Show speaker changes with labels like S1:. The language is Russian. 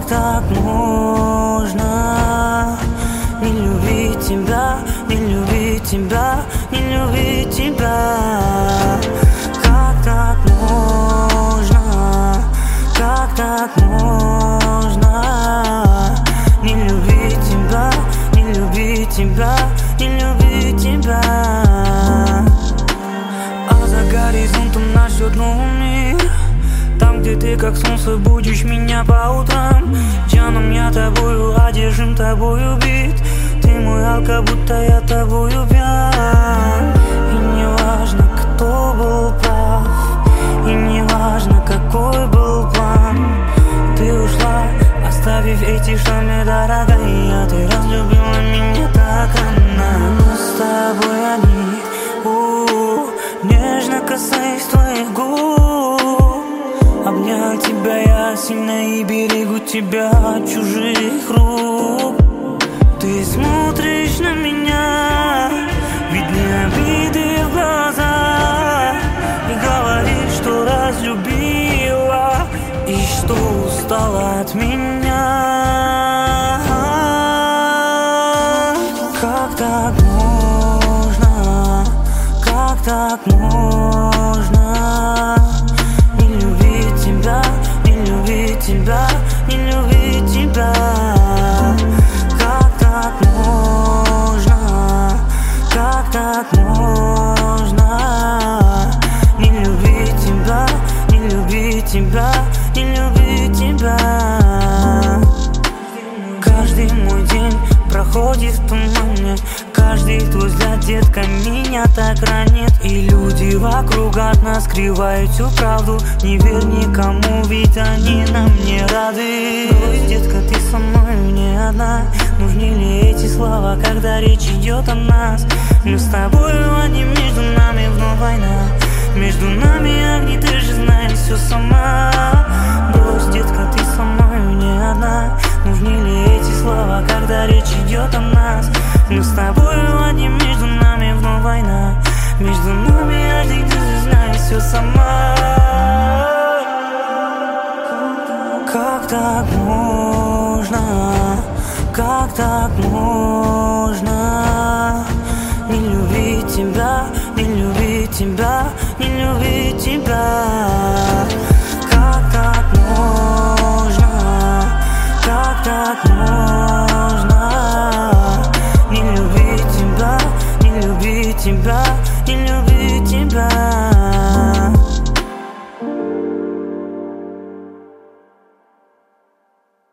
S1: так можно не любить тебя, не любить тебя, не любить тебя? Как так можно, как так можно не любить тебя, не любить тебя, не любить тебя? А за горизонтом нас ждет новый мир, там, где ты как солнце будешь меня по утрам. Джаном, я тобою одержим, тобою бит. Ты мой алка, будто я тобою пьян. И не важно, кто был прав, и не важно, какой был план. Ты ушла, оставив эти шрамы, дорогая. Ты разлюбила меня так рано. Но с тобой одни, нежно касаясь твоих губ. Обнял тебя я сильно и берегу тебя от чужих рук. Ты смотришь на меня, видны обиды в глазах, и говоришь, что разлюбила и что устала от меня. Как так можно, как так можно не любить тебя, не любить тебя, не любить тебя? Как так можно, как так можно не любить тебя, не любить тебя, не любить тебя? Каждый мой день проходит в тумане, каждый твой взгляд, детка, меня так ранит. И люди вокруг от нас скрывают всю правду. Не верь никому, ведь они нам не рады. Брось, детка, ты со мной не одна. Нужны ли эти слова, когда речь идет о нас? Мы с тобой одни, между нами вновь война. Между нами огни, ты же знаешь все сама. Брось, детка, ты со мной не одна. Нужны ли эти слова, когда речь идет о нас? Мы с тобой одни, между нами вновь война. Между нами огни, ты же знаешь все сама. Как так можно, как так можно не любить тебя, не любить тебя, не любить тебя? Как так можно, как так можно не любить тебя, не любить тебя, не любить тебя?